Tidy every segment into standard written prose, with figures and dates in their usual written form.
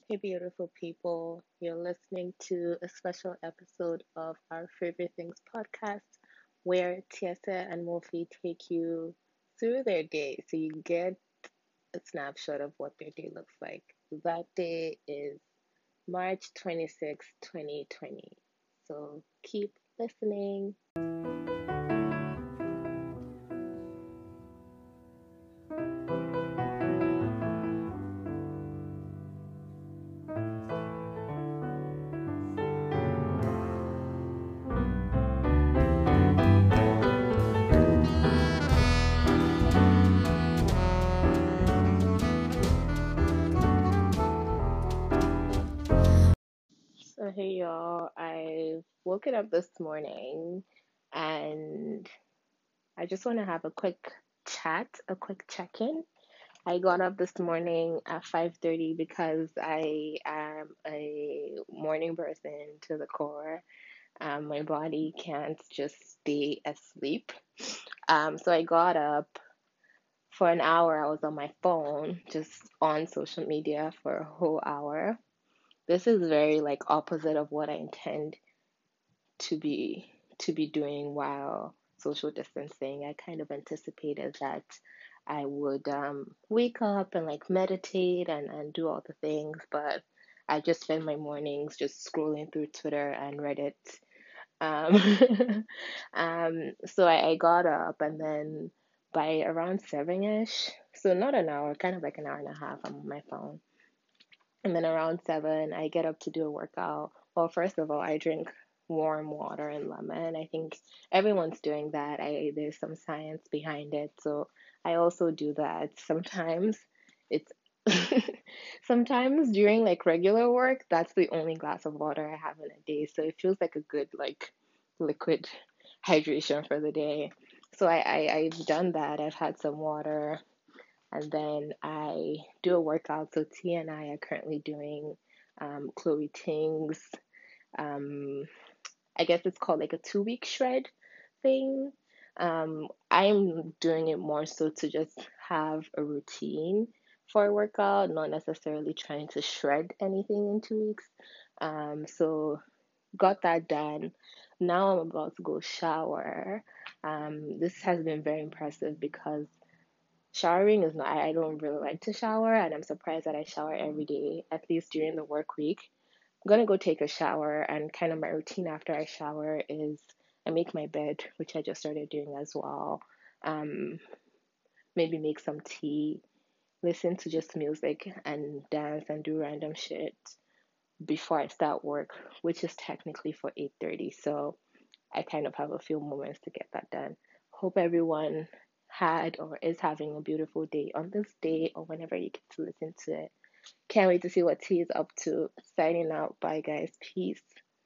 Hey, beautiful people. You're listening to a special episode of our Favorite Things podcast where Tiesa and Mofi take you through their day so you get a snapshot of what their day looks like. That day is March 26, 2020. So keep listening. So, hey, y'all. I woken up this morning and I just want to have a quick chat, a quick check in. I got up this morning at 5:30 because I am a morning person to the core. My body can't just stay asleep. So I got up for an hour. I was on my phone, just on social media for a whole hour. This is very like opposite of what I intend to be to be doing while social distancing. I kind of anticipated that I would wake up and like meditate and do all the things, but I just spend my mornings just scrolling through Twitter and Reddit. So I got up and then by around 7-ish, so not an hour, kind of like an hour and a half, I'm on my phone. And then around 7, I get up to do a workout. Well, first of all, I drink warm water and lemon. I think everyone's doing that. There's some science behind it. So I also do that. Sometimes it's sometimes during like regular work, that's the only glass of water I have in a day. So it feels like a good like liquid hydration for the day. So I've done that. I've had some water and then I do a workout. So T and I are currently doing Chloe Ting's, um, I guess it's called like a 2 week shred thing. I'm doing it more so to just have a routine for a workout, not necessarily trying to shred anything in 2 weeks. So got that done. Now I'm about to go shower. This has been very impressive because showering is not, I don't really like to shower, and I'm surprised that I shower every day, at least during the work week. I'm gonna go take a shower, and kind of my routine after I shower is I make my bed, which I just started doing as well. Um, Maybe make some tea, listen to just music, and dance and do random shit before I start work, which is technically for 8:30. So I kind of have a few moments to get that done. Hope everyone had or is having a beautiful day on this day or whenever you get to listen to it. Can't wait to see what T is up to. Signing out. Bye, guys. Peace.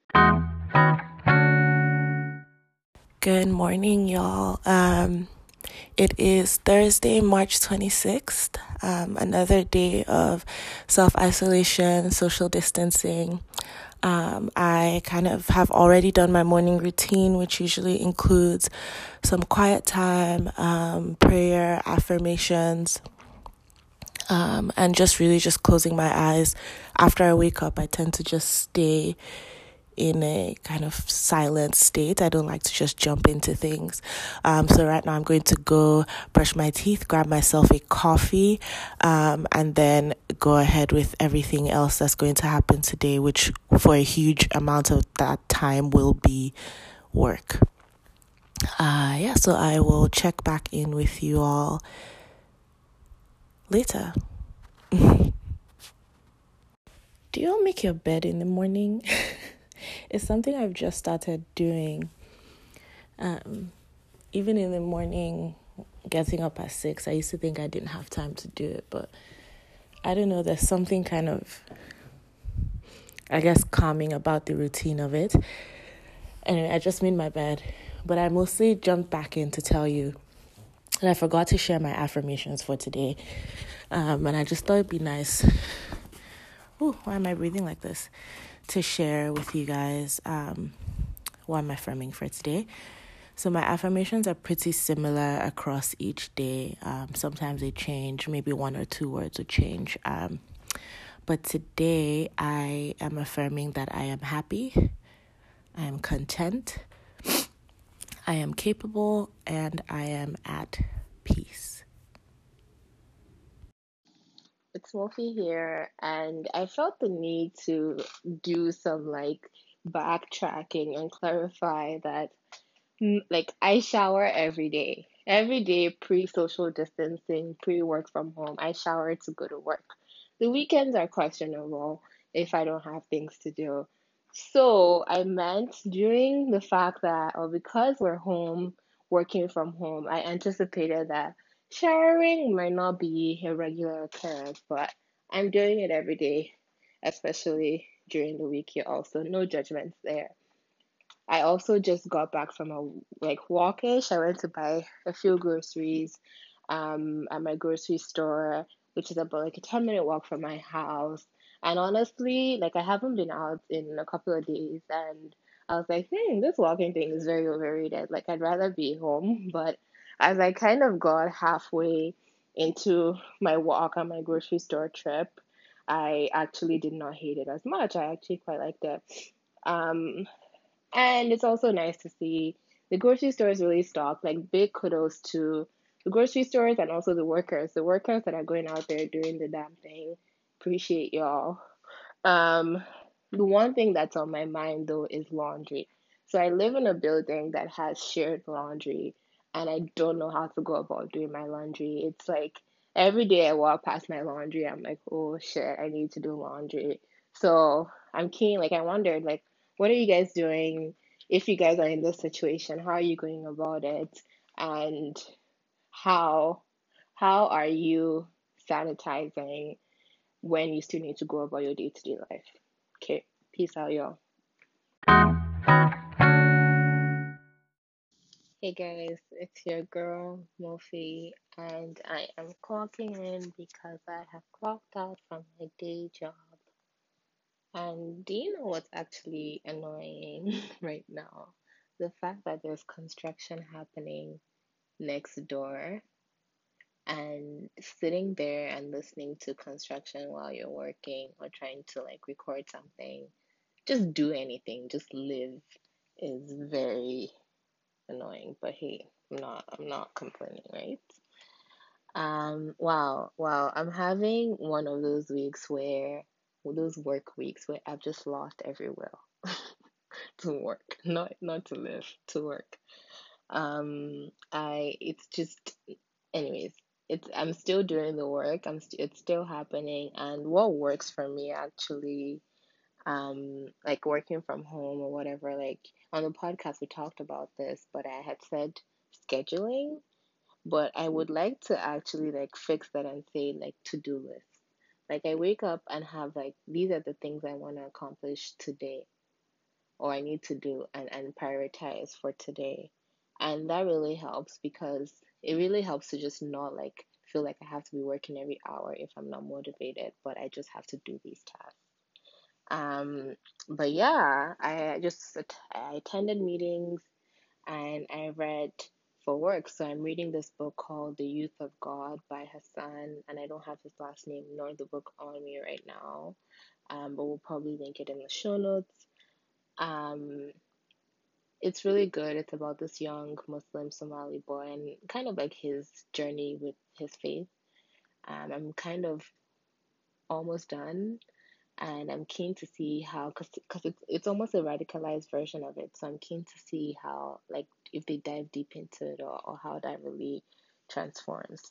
Good morning, y'all. It is Thursday, March 26th, another day of self isolation, social distancing. I kind of have already done my morning routine, which usually includes some quiet time, prayer, affirmations, and just really just closing my eyes. After I wake up, I tend to just stay in a kind of silent state. I don't like to just jump into things. So right now I'm going to go brush my teeth, grab myself a coffee, and then go ahead with everything else that's going to happen today, which for a huge amount of that time will be work. So I will check back in with you all later. Do you all make your bed in the morning? It's something I've just started doing. Even in the morning, getting up at 6, I used to think I didn't have time to do it, but I don't know, there's something kind of, I guess, calming about the routine of it. Anyway, I just made my bed, but I mostly jumped back in to tell you that I forgot to share my affirmations for today. And I just thought it'd be nice. Why am I breathing like this? To share with you guys what I'm affirming for today. So my affirmations are pretty similar across each day. Sometimes they change, maybe one or two words will change. But today I am affirming that I am happy, I am content, I am capable, and I am at peace. It's Wolfie here, and I felt the need to do some like backtracking and clarify that like I shower every day. Every day pre social distancing, pre work from home, I shower to go to work. The weekends are questionable if I don't have things to do. So I meant during the fact that, or because we're home, working from home, I anticipated that showering might not be a regular occurrence, but I'm doing it every day, especially during the week here also. No judgments there. I also just got back from a like walkish. I went to buy a few groceries at my grocery store, which is about like a 10-minute walk from my house. And honestly, like I haven't been out in a couple of days and I was like, this walking thing is very overrated. Like I'd rather be home. But as I kind of got halfway into my walk on my grocery store trip, I actually did not hate it as much. I actually quite liked it. Um, and it's also nice to see the grocery stores really stocked. Like big kudos to the grocery stores and also the workers. The workers that are going out there doing the damn thing. Appreciate y'all. Um, the one thing that's on my mind though is laundry. So I live in a building that has shared laundry, and I don't know how to go about doing my laundry. It's like every day I walk past my laundry, I'm like, oh shit, I need to do laundry. So I'm keen, like I wondered, like, what are you guys doing if you guys are in this situation? How are you going about it? And how how are you sanitizing when you still need to go about your day-to-day life? Okay, peace out, y'all. Hey guys, it's your girl Mofi, and I am clocking in because I have clocked out from my day job. And do you know what's actually annoying right now? The fact that there's construction happening next door, and sitting there and listening to construction while you're working or trying to like record something, just do anything, just live is very annoying. But hey, I'm not complaining, right? Wow. I'm having one of those weeks where those work weeks where I've just lost every will to work, not to live, to work. I it's just anyways, I'm still doing the work. It's still happening, and what works for me actually, like working from home or whatever. Like on the podcast, we talked about this, but I had said scheduling, but I would like to actually like fix that and say like to-do list. Like I wake up and have like these are the things I want to accomplish today or I need to do and prioritize for today. And that really helps because it really helps to just not like feel like I have to be working every hour if I'm not motivated, but I just have to do these tasks. Um, but yeah, I attended meetings and I read for work. So I'm reading this book called The Youth of God by Hassan, and I don't have his last name nor the book on me right now. But we'll probably link it in the show notes. Um, it's really good. It's about this young Muslim Somali boy and kind of like his journey with his faith. I'm kind of almost done, and I'm keen to see how, cause it's almost a radicalized version of it. So I'm keen to see how, like, if they dive deep into it or how that really transforms.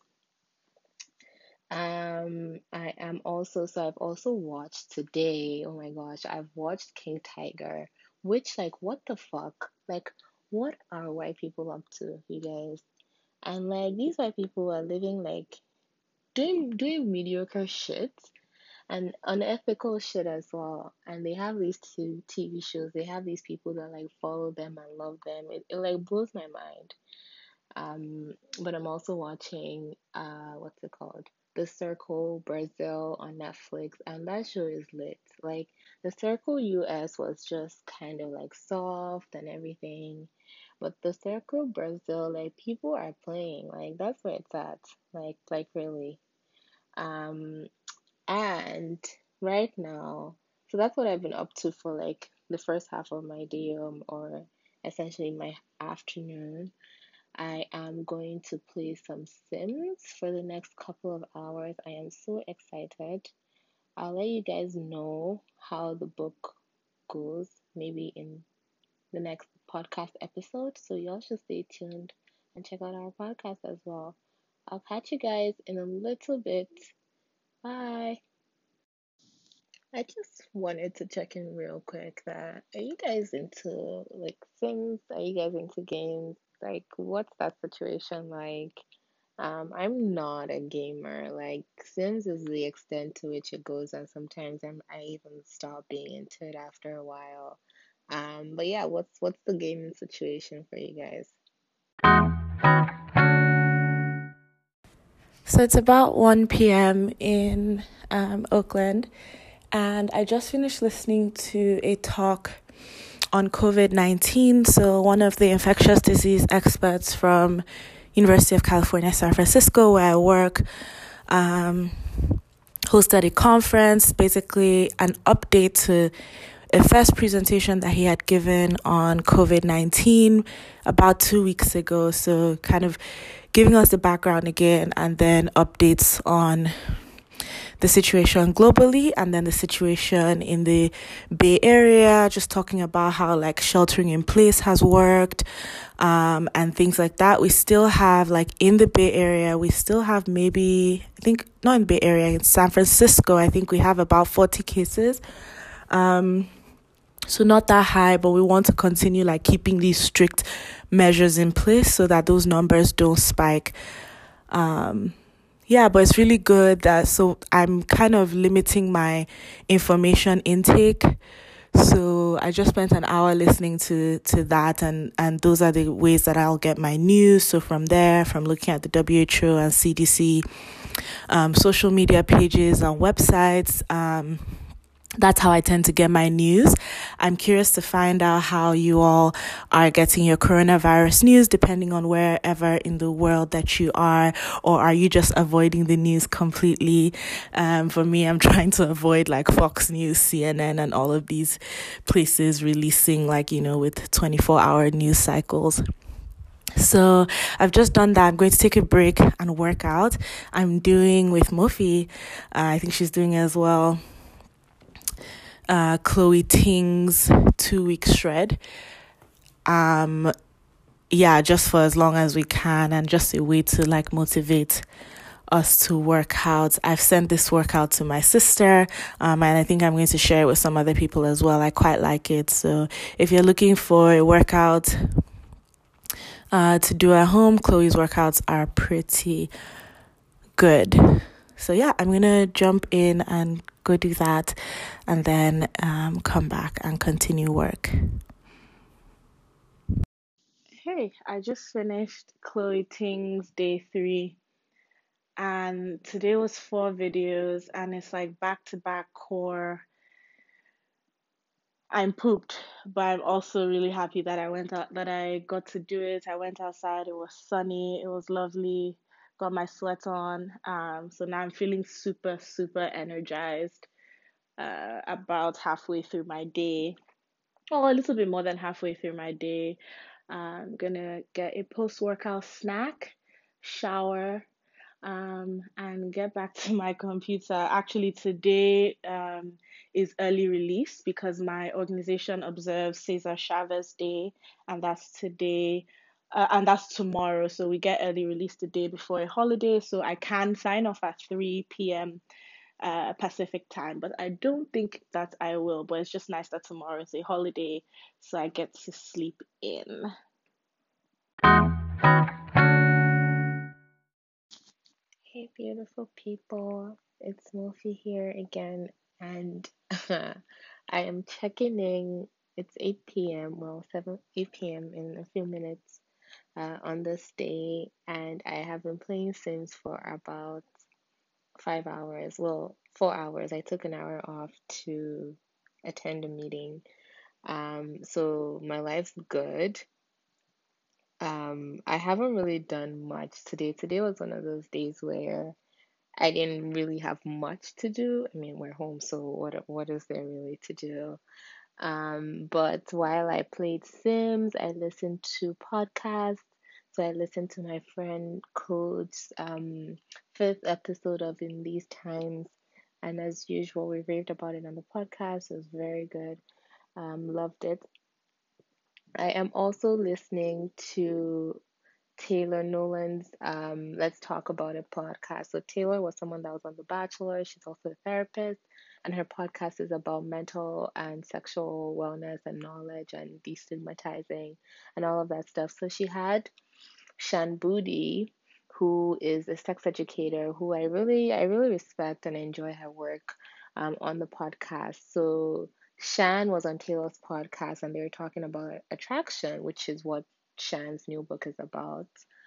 I am also, so I've also watched today, oh my gosh, I've watched King Tiger, which, like, what the fuck? Like, what are white people up to, you guys? And, like, these white people are living, like, doing mediocre shit and unethical shit as well. And they have these two TV shows. They have these people that like follow them and love them. It like blows my mind. But I'm also watching what's it called? The Circle Brazil on Netflix, and that show is lit. Like the Circle US was just kind of like soft and everything, but the Circle Brazil, like people are playing. Like that's where it's at. Like really. Um, and right now, so that's what I've been up to for like the first half of my day, or essentially my afternoon. I am going to play some Sims for the next couple of hours. I am so excited. I'll let you guys know how the book goes maybe in the next podcast episode. So y'all should stay tuned and check out our podcast as well. I'll catch you guys in a little bit. Bye. I just wanted to check in real quick that are you guys into like Sims? Are you guys into games? Like what's that situation like? I'm not a gamer. Like Sims is the extent to which it goes, and sometimes I even stop being into it after a while. But yeah, what's the gaming situation for you guys? So it's about 1 p.m. in Oakland, and I just finished listening to a talk on COVID-19. So one of the infectious disease experts from University of California, San Francisco, where I work, um, hosted a conference, basically an update to a first presentation that he had given on COVID-19 about 2 weeks ago. So kind of giving us the background again and then updates on the situation globally and then the situation in the Bay Area, just talking about how like sheltering in place has worked, and things like that. We still have like in the Bay Area, we still have maybe, I think not in Bay Area, in San Francisco, I think we have about 40 cases. So not that high, but we want to continue like keeping these strict measures in place so that those numbers don't spike. Yeah, but it's really good that so I'm kind of limiting my information intake. So I just spent an hour listening to that, and those are the ways that I'll get my news. So from there, from looking at the WHO and CDC social media pages and websites, that's how I tend to get my news. I'm curious to find out how you all are getting your coronavirus news, depending on wherever in the world that you are, or are you just avoiding the news completely? For me, I'm trying to avoid like Fox News, CNN, and all of these places releasing like, with 24-hour news cycles. So I've just done that. I'm going to take a break and work out. I'm doing with Mofi. I think she's doing as well. Chloe Ting's 2 week shred. Yeah, just for as long as we can, and just a way to like motivate us to work out. I've sent this workout to my sister, and I think I'm going to share it with some other people as well. I quite like it. So if you're looking for a workout to do at home, Chloe's workouts are pretty good. So yeah, I'm gonna jump in and go do that, and then come back and continue work. Hey, I just finished Chloe Ting's day 3, and today was 4 videos, and it's like back to back core. I'm pooped, but I'm also really happy that I went out, that I got to do it. I went outside, it was sunny, it was lovely, got my sweat on. So now I'm feeling super, super energized about halfway through my day, or a little bit more than halfway through my day. I'm gonna get a post workout snack, shower, and get back to my computer. Actually, today is early release because my organization observes Cesar Chavez Day, and that's today. And that's tomorrow, so we get early release the day before a holiday. So I can sign off at 3 p.m. Pacific time, but I don't think that I will. But it's just nice that tomorrow is a holiday, so I get to sleep in. Hey, beautiful people. It's Mofi here again, and I am checking in. It's 8 p.m., well, 8 p.m. in a few minutes on this day, and I have been playing Sims for about 5 hours. Well, 4 hours. I took an hour off to attend a meeting. So my life's good. I haven't really done much today. Today was one of those days where I didn't really have much to do. I mean, we're home, so what is there really to do? But while I played Sims, I listened to podcasts. So I listened to my friend Code's fifth episode of In These Times. And as usual, we raved about it on the podcast. It was very good. Loved it. I am also listening to Taylor Nolan's Let's Talk About It podcast. So Taylor was someone that was on The Bachelor. She's also a therapist, and her podcast is about mental and sexual wellness and knowledge and destigmatizing and all of that stuff. So she had Shan Boody, who is a sex educator who I really respect and enjoy her work on the podcast. So Shan was on Taylor's podcast and they were talking about attraction, which is what Shan's new book is about.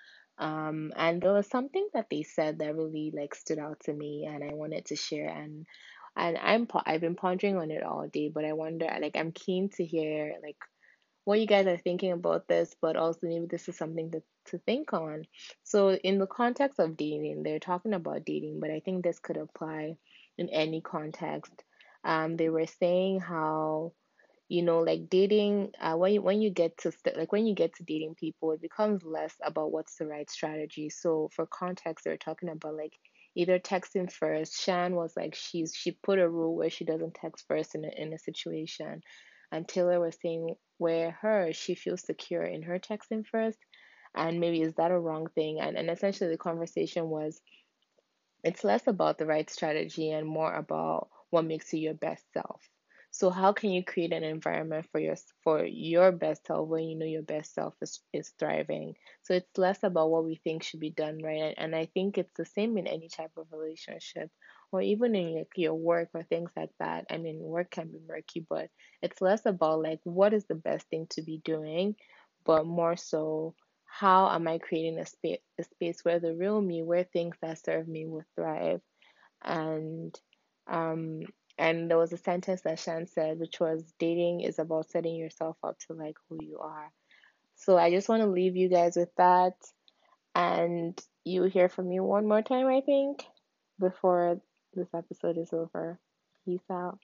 And there was something that they said that really like stood out to me, and I wanted to share. And I've been pondering on it all day, but I wonder, like, I'm keen to hear like what you guys are thinking about this, but also maybe this is something to think on. So, in the context of dating, they're talking about dating, but I think this could apply in any context. They were saying how, like dating, when you get to like when you get to dating people, it becomes less about what's the right strategy. So, for context, they're talking about like either texting first. Shan was like she put a rule where she doesn't text first in a situation, and Taylor was saying where she feels secure in her texting first, and maybe is that a wrong thing? And essentially the conversation was it's less about the right strategy and more about what makes you your best self. So how can you create an environment for your best self when you know your best self is thriving? So it's less about what we think should be done, right? And I think it's the same in any type of relationship or even in like your work or things like that. I mean, work can be murky, but it's less about like what is the best thing to be doing, but more so how am I creating a space where the real me, where things that serve me will thrive? And um and there was a sentence that Shan said, which was dating is about setting yourself up to like who you are. So I just want to leave you guys with that, and you hear from me one more time, I think, before this episode is over. Peace out.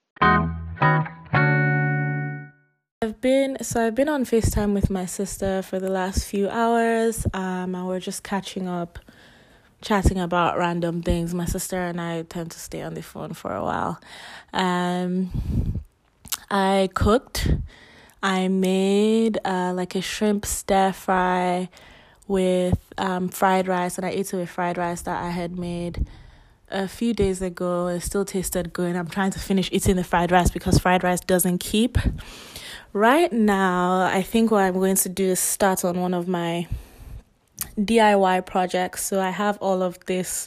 I've been on FaceTime with my sister for the last few hours. And we're just catching up, chatting about random things. My sister and I tend to stay on the phone for a while. I cooked. I made like a shrimp stir fry with fried rice, and I ate it with fried rice that I had made a few days ago. It still tasted good. I'm trying to finish eating the fried rice because fried rice doesn't keep. Right now, I think what I'm going to do is start on one of my DIY projects. So I have all of this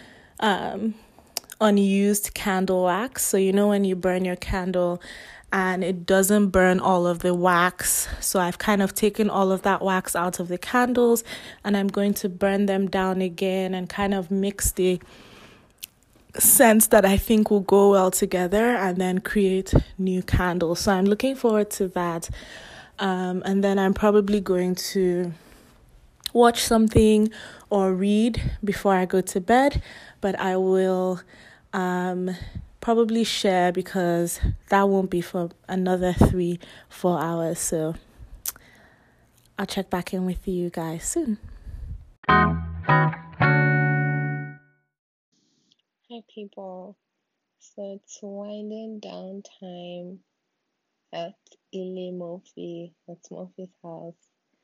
unused candle wax. So when you burn your candle and it doesn't burn all of the wax. So I've kind of taken all of that wax out of the candles and I'm going to burn them down again and kind of mix the scents that I think will go well together and then create new candles. So I'm looking forward to that. And then I'm probably going to watch something or read before I go to bed, but I will probably share because that won't be for another 3-4 hours. So I'll check back in with you guys soon. Hi people. So it's winding down time at Ile Murphy. That's Murphy's house.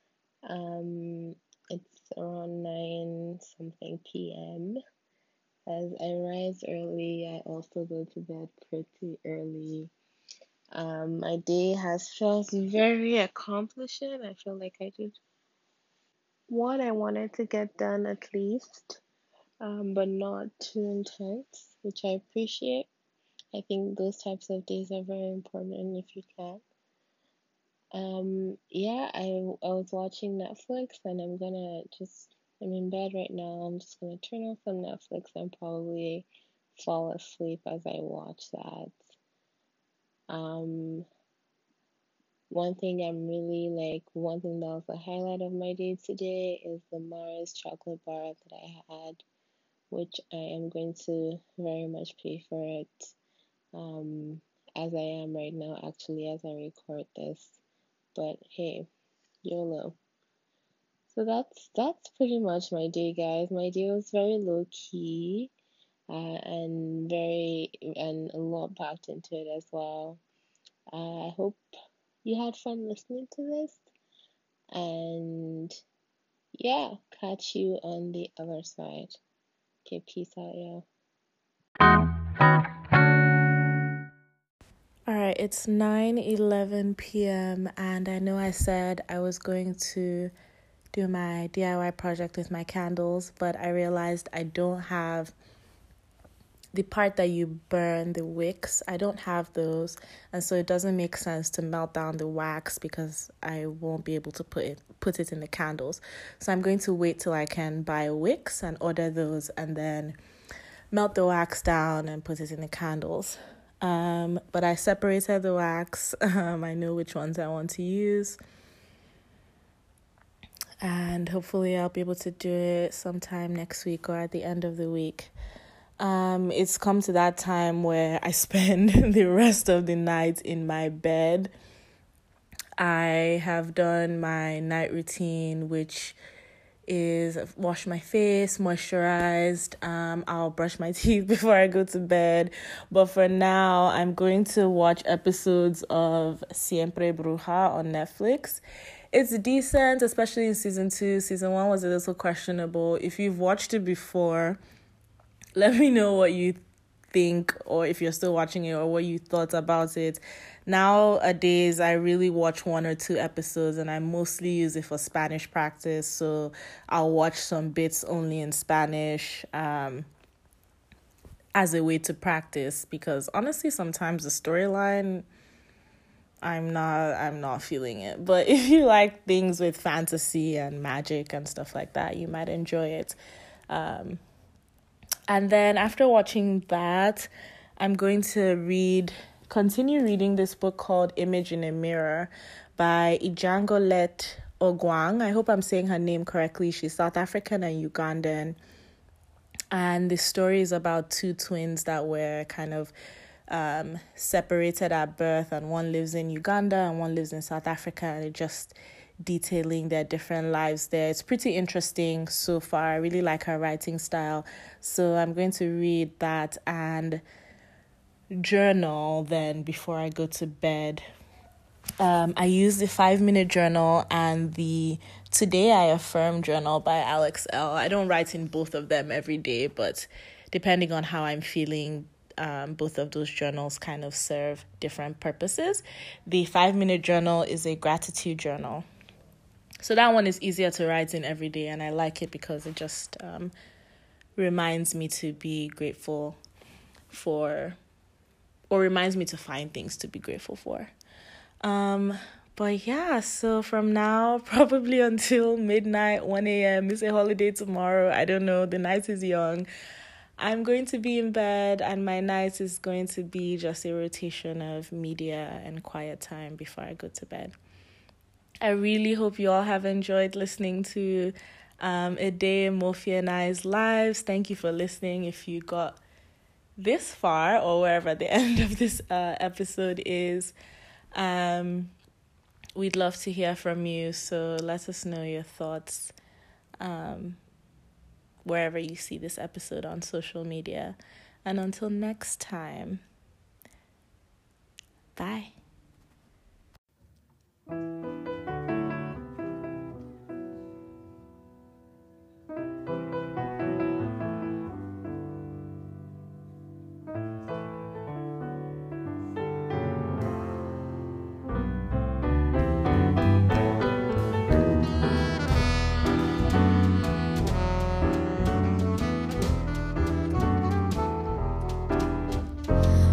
It's around 9 something p.m. As I rise early, I also go to bed pretty early. My day has felt very accomplishing. I feel like I did what I wanted to get done at least, but not too intense, which I appreciate. I think those types of days are very important if you can. Yeah, I was watching Netflix and I'm in bed right now. I'm just gonna turn on some Netflix and probably fall asleep as I watch that. Um, one thing that was a highlight of my day today is the Mars chocolate bar that I had which I am going to very much pay for it, um, as I am right now, actually, as I record this. But hey, YOLO. So that's pretty much my day, guys. My day was very low key, and a lot packed into it as well. I hope you had fun listening to this, and yeah, catch you on the other side. Okay, peace out, y'all. All right, it's 9:11 p.m. and I know I said I was going to do my DIY project with my candles, but I realized I don't have the part that you burn, the wicks. I don't have those, and so it doesn't make sense to melt down the wax because I won't be able to put it in the candles. So I'm going to wait till I can buy wicks and order those, and then melt the wax down and put it in the candles. But I separated the wax. I know which ones I want to use, and hopefully I'll be able to do it sometime next week or at the end of the week. It's come to that time where I spend the rest of the night in my bed. I have done my night routine, which is wash my face, moisturized. I'll brush my teeth before I go to bed. But for now, I'm going to watch episodes of Siempre Bruja on Netflix. It's decent, especially in season 2. Season 1 was a little questionable. If you've watched it before, let me know what you think, or if you're still watching it, or what you thought about it. Nowadays, I really watch 1 or 2 episodes, and I mostly use it for Spanish practice. So I'll watch some bits only in Spanish as a way to practice, because honestly, sometimes the storyline, I'm not feeling it. But if you like things with fantasy and magic and stuff like that, you might enjoy it. And then after watching that, I'm going to continue reading this book called Image in a Mirror by Ijangolet Ogwang. I hope I'm saying her name correctly. She's South African and Ugandan. And the story is about 2 twins that were kind of separated at birth, and one lives in Uganda and one lives in South Africa, and it just detailing their different lives there. It's pretty interesting so far. I really like her writing style. So I'm going to read that and journal then before I go to bed. I use the 5-minute journal and the Today I Affirm journal by Alex Elle. I don't write in both of them every day, but depending on how I'm feeling, both of those journals kind of serve different purposes. The 5-minute journal is a gratitude journal. So that one is easier to write in every day, and I like it because it just reminds me to be grateful for, or reminds me to find things to be grateful for. But yeah, so from now, probably until midnight, 1 a.m., it's a holiday tomorrow. I don't know, the night is young. I'm going to be in bed, and my night is going to be just a rotation of media and quiet time before I go to bed. I really hope you all have enjoyed listening to a day in Mofi and I's lives. Thank you for listening. If you got this far, or wherever the end of this episode is, we'd love to hear from you. So let us know your thoughts wherever you see this episode on social media. And until next time, bye.